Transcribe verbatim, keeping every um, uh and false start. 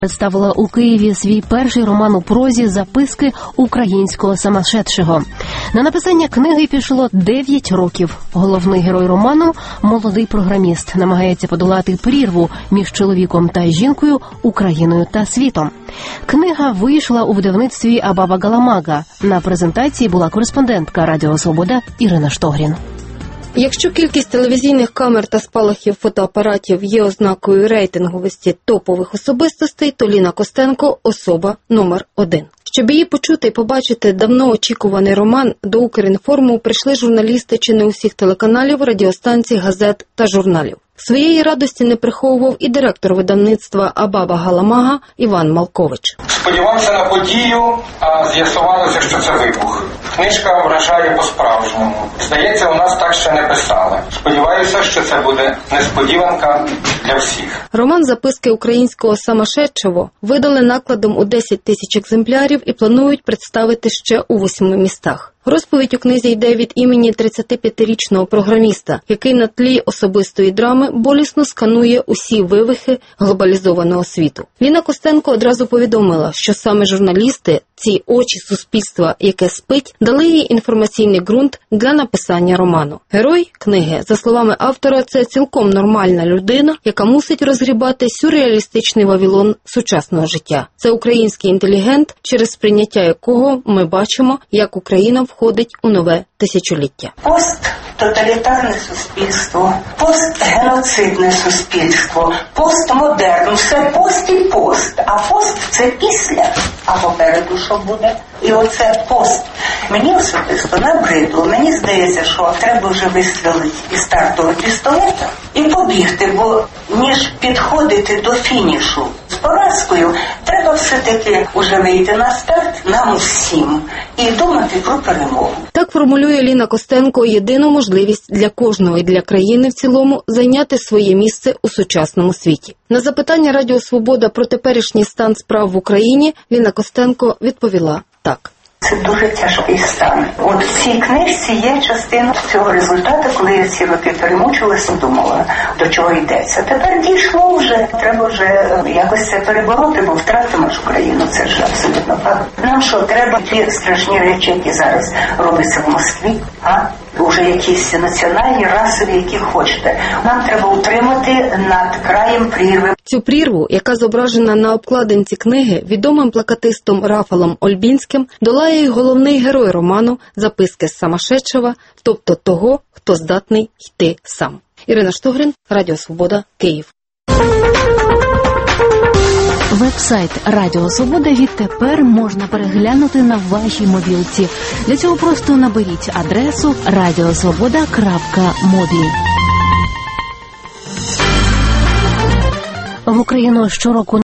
Представила у Києві свій перший роман у прозі «Записки українського самошедшого». На написання книги пішло дев'ять років. Головний герой роману – молодий програміст, намагається подолати прірву між чоловіком та жінкою, Україною та світом. Книга вийшла у видавництві Абаба Галамага. На презентації була кореспондентка Радіо Свобода Ірина Штогрін. Якщо кількість телевізійних камер та спалахів фотоапаратів є ознакою рейтинговості топових особистостей, то Ліна Костенко – особа номер один. Щоб її почути і побачити давно очікуваний роман, до Укрінформу прийшли журналісти чи не усіх телеканалів, радіостанцій, газет та журналів. Своєї радості не приховував і директор видавництва Абаба Галамага Іван Малкович. Сподівався на подію, а з'ясувалося, що це вибух. Книжка вражає по-справжньому. Здається, у нас так ще не писали. Сподіваюся, що це буде несподіванка для всіх. Роман «Записки українського самошедшого» видали накладом у десять тисяч екземплярів і планують представити ще у восьми містах. Розповідь у книзі йде від імені тридцятип'ятирічного програміста, який на тлі особистої драми болісно сканує усі вивихи глобалізованого світу. Ліна Костенко одразу повідомила, що саме журналісти, ці очі суспільства, яке спить, дали їй інформаційний ґрунт для написання роману. Герой книги, за словами автора, це цілком нормальна людина, яка мусить розгрібати сюрреалістичний вавилон сучасного життя. Це український інтелігент, через сприйняття якого ми бачимо, як Україна входить у нове тисячоліття. Посттоталітарне суспільство, постгеноцидне суспільство, постмодерн, все пост і пост, а пост – це після, а попереду що буде? І оце пост. Мені особисто набридло, мені здається, що треба вже вистрілити із стартового пістолета і побігти, бо ніж підходити до фінішу з поразкою, треба все-таки вже вийти на старт нам усім і думати про перемогу. Так формулює Ліна Костенко єдину можливість для кожного і для країни в цілому зайняти своє місце у сучасному світі. На запитання Радіо Свобода про теперішній стан справ в Україні Ліна Костенко відповіла так. Це дуже тяжкий стан. От в цій книжці є частина цього результату, коли я ці роки перемучилася, думала, до чого йдеться. Тепер дійшло вже, треба вже якось це перебороти, бо втратимо ж Україну, це ж абсолютно правда. Нам що, треба ті страшні речі, які зараз робляться в Москві, а? Уже якісь національні, расові, які хочете. Нам треба утримати над краєм прірви. Цю прірву, яка зображена на обкладинці книги, відомим плакатистом Рафалом Ольбінським, долає й головний герой роману «Записки самошедшого», тобто того, хто здатний йти сам. Ірина Штогрін, Радіо Свобода, Київ. Веб-сайт Радіо Свобода відтепер можна переглянути на вашій мобілці. Для цього просто наберіть адресу радіосвобода крапка мобі. В Україну щороку